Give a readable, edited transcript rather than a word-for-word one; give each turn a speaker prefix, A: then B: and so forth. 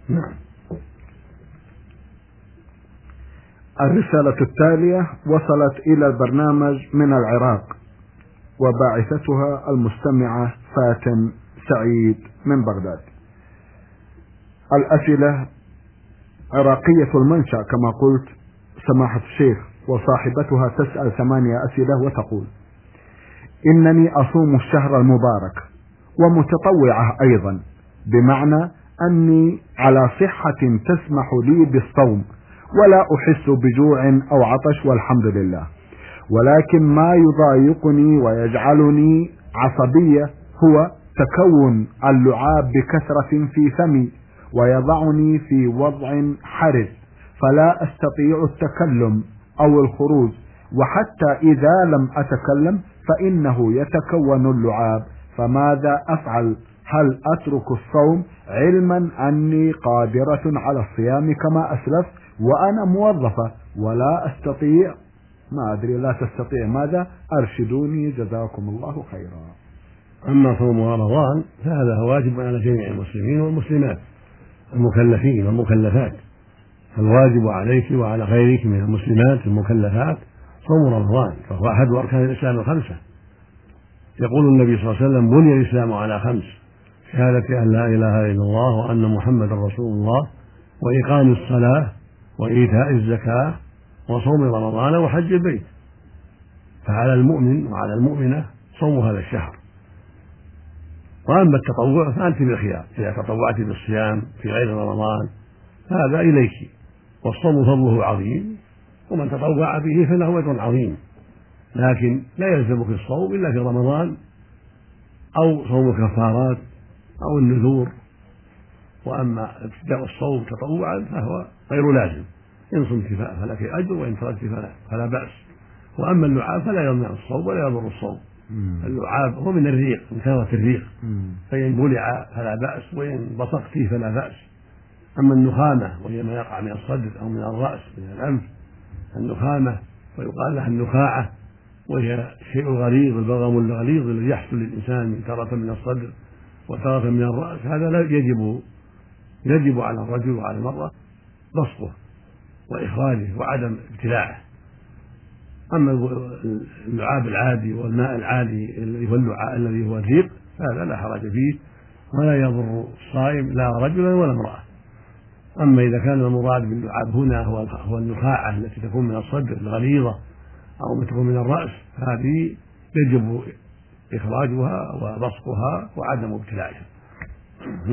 A: نعم.
B: الرسالة التالية وصلت إلى البرنامج من العراق، وباعثتها المستمعة فاتن سعيد من بغداد. الأسئلة عراقية المنشأ كما قلت سماحة الشيخ، وصاحبتها تسأل 8 أسئلة وتقول: إنني أصوم الشهر المبارك ومتطوعة أيضا، بمعنى أني على صحة تسمح لي بالصوم ولا أحس بجوع أو عطش والحمد لله، ولكن ما يضايقني ويجعلني عصبية هو تكون اللعاب بكثرة في فمي ويضعني في وضع حرج، فلا أستطيع التكلم أو الخروج، وحتى إذا لم أتكلم فإنه يتكون اللعاب، فماذا أفعل؟ هل أترك الصوم علما أني قادرة على الصيام كما أسلفت وأنا موظفة ولا أستطيع؟ ما أدري، لا تستطيع ماذا؟ أرشدوني جزاكم الله خيرا.
A: أما صوم رمضان فهذا واجب على جميع المسلمين والمسلمات المكلفين والمكلفات، فالواجب عليك وعلى غيرك من المسلمات المكلفات صوم رمضان، فهو أحد أركان الإسلام الخمسة. يقول النبي صلى الله عليه وسلم: بني الإسلام على 5: شهادة أن لا إله إلا الله وأن محمدا رسول الله، وإقام الصلاة، وإيتاء الزكاة، وصوم رمضان، وحج البيت. فعلى المؤمن وعلى المؤمنة صوم هذا الشهر. وأما التطوع فأنت بالخيار، إذا تطوعت بالصيام في غير رمضان هذا إليك، والصوم فضله عظيم، ومن تطوع به فله أجر عظيم، لكن لا يلزمك الصوم إلا في رمضان أو صوم الكفارات أو النذور. وأما ابتداء الصوم تطوعا فهو غير لازم، إن صمت فلك أجر وإن تركت فلا بأس. وأما اللعاب فلا يمنع الصوم ولا يضر الصوم. اللعاب هو من الريق، من كثرة الريق، فإن بلع فلا بأس وإن بصقت فلا بأس. أما النخامة وهي ما يقع من الصدر أو من الرأس من الأنف، النخامة ويقال لها النخاعة، وهي شيء غليظ، البلغم الغليظ الذي يحصل للإنسان من تارة من الصدر وتارة من الرأس، هذا لا يجب على الرجل وعلى المرأة بسطه وإخراجه وعدم ابتلاعه. أما اللعاب العادي والماء العادي الذي هو الريق فهذا لا حرج فيه ولا يضر الصائم لا رجلا ولا امرأة. أما إذا كان المراد باللعاب هنا هو النخاعة التي تكون من الصدر الغليظة أو تكون من الرأس، هذه يجب إخراجها وبسطها وعدم ابتلاعها.